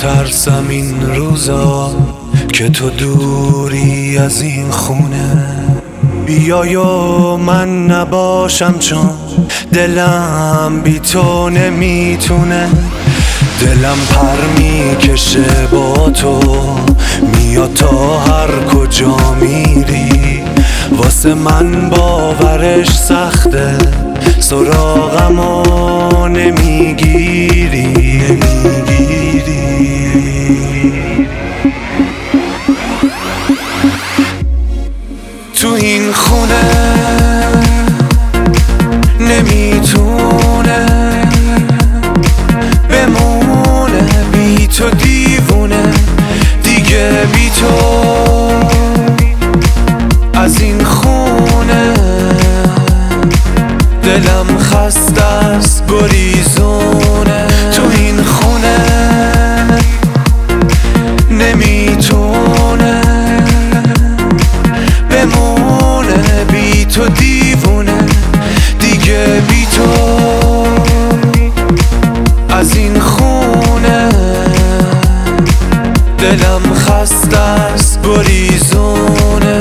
میترسم این روزا که تو دوری از این خونه بیای و من نباشم، چون دلم بی تو نمیتونه. دلم پر میکشه با تو، میاد تا هر کجا میری. واسه من باورش سخته، سراغمو نمیگیری. تو این خونه نمیتونه بمونه، بی تو دیوونه دیگه، بی تو از این خونه. دلم خسته است گریزونه. تو این خونه نمیتونه بمونه، بی تو دیوونه دیگه، بی تو از این خونه. دلم خسته است گریزونه.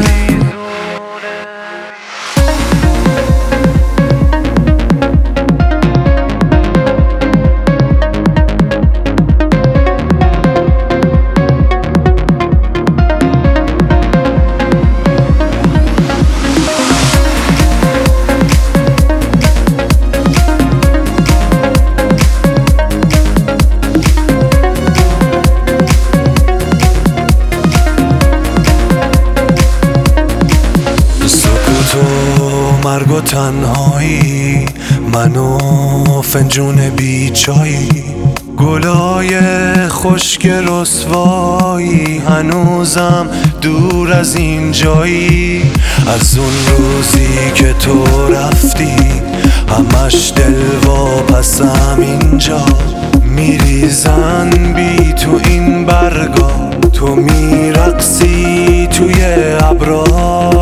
مرگ و تنهایی، منو فنجون بیچایی، گلای خشک رسوایی، هنوزم دور از این جایی. از اون روزی که تو رفتی همش دل واپسم اینجا، میریزن بی تو این برگا، تو میرقصی توی ابرا.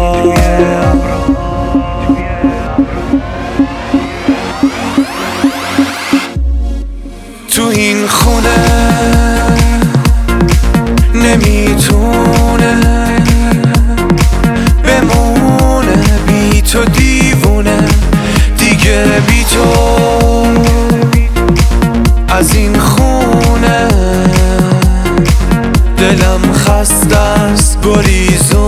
تو این خونه نمیتونه بمونه، بی تو دیوونه دیگه، بی تو از این خونه. دلم خسته است گریزونه.